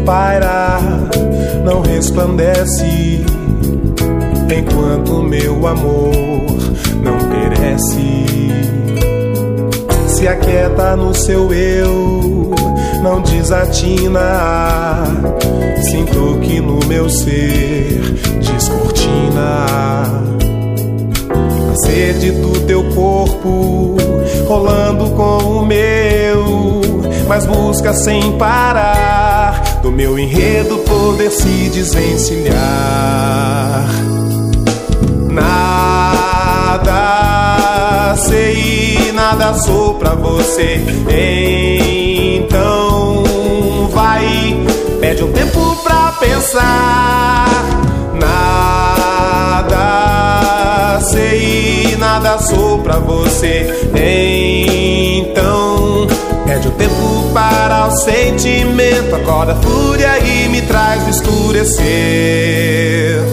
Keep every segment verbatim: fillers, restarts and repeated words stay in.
paira não resplandece, enquanto meu amor não perece. Se aquieta no seu eu, não desatina. Sinto que no meu ser descortina a sede do teu corpo rolando com o meu, mas busca sem parar do meu enredo poder se desvencilhar. Nada sei, nada sou pra você. Então vai, pede um tempo pra pensar. Nada sei, nada sou pra você. Então pede um tempo para o sentimento. Acorda a fúria e me traz o escurecer.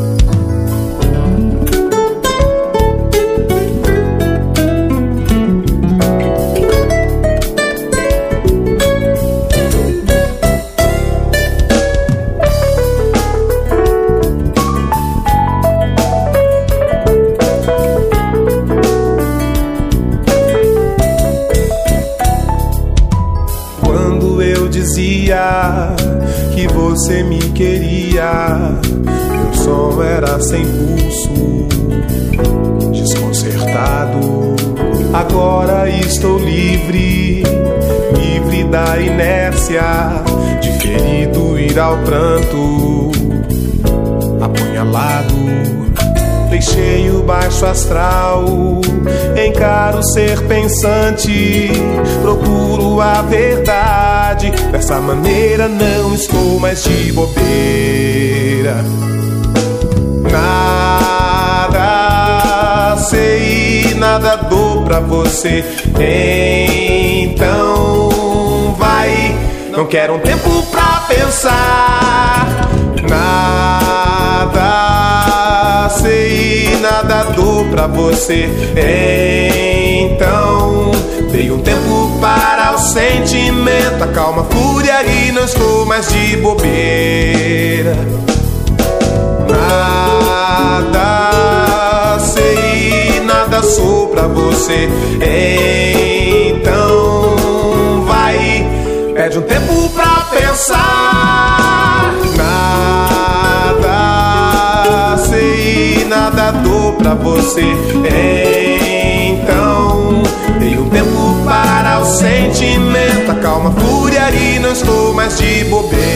Que você me queria, meu som era sem pulso, desconcertado. Agora estou livre, livre da inércia, de ferido ir ao pranto, apunhalado. Deixei o baixo astral, encaro ser pensante, procuro a verdade. Dessa maneira não estou mais de bobeira. Nada sei, nada dou pra você. Então vai, não quero um tempo pra pensar. Nada sei, nada dou pra você. Então dei um tempo para o sentimento, acalma a fúria e não estou mais de bobeira. Nada sei, nada sou pra você. Então vai, pede um tempo pra pensar. Nada sei, nada dou pra você. Então dei um tempo para o sentimento, acalma a fúria e não estou mais de bobeira.